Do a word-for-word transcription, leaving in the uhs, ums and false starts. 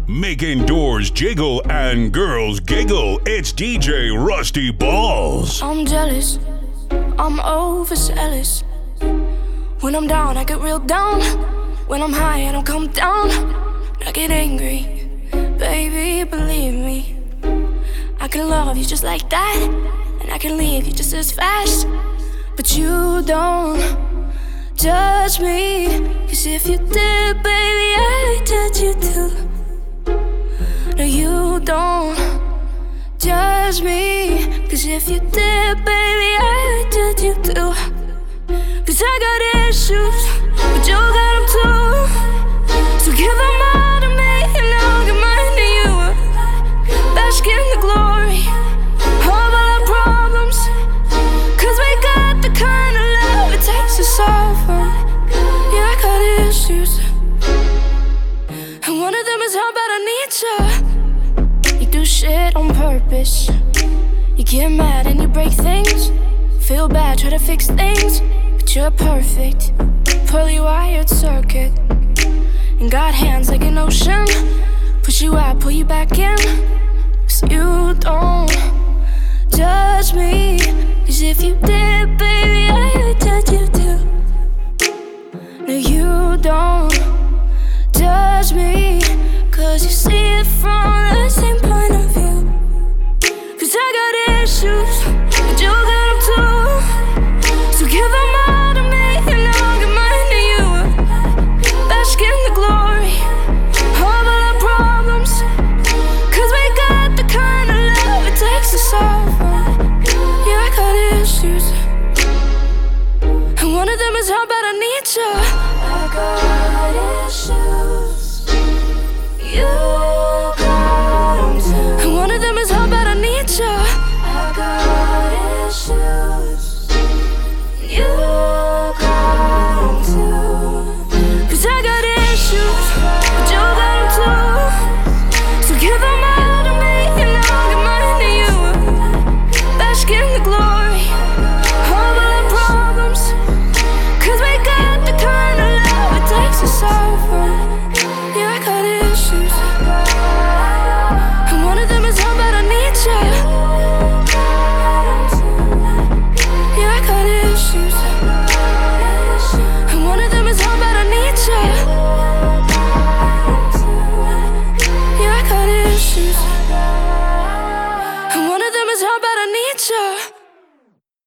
Making doors jiggle and girls giggle. It's D J Rusty Balls. I'm jealous, I'm overzealous. When I'm down, I get real down. When I'm high, I don't come down. I get angry, baby, believe me. I can love you just like that, and I can leave you just as fast. But you don't judge me, 'cause if you did, baby, I'd judge you too. No, you don't judge me, 'cause if you did, baby, I'd judge you too. 'Cause I got issues, but you got them too. So give them all to me, and I'll give mine to you. Bask in the glory of all our problems, 'cause we got the kind of love it takes to solve them. Yeah, I got issues, and one of them is how bad I need you. You do shit on purpose. You get mad and you break things. Feel bad, try to fix things, but you're perfect. Poorly wired circuit, and got hands like an ocean. Push you out, pull you back in. 'Cause you don't judge me, 'cause if you did, baby, I would judge you too. No, you don't judge me, 'cause you see it from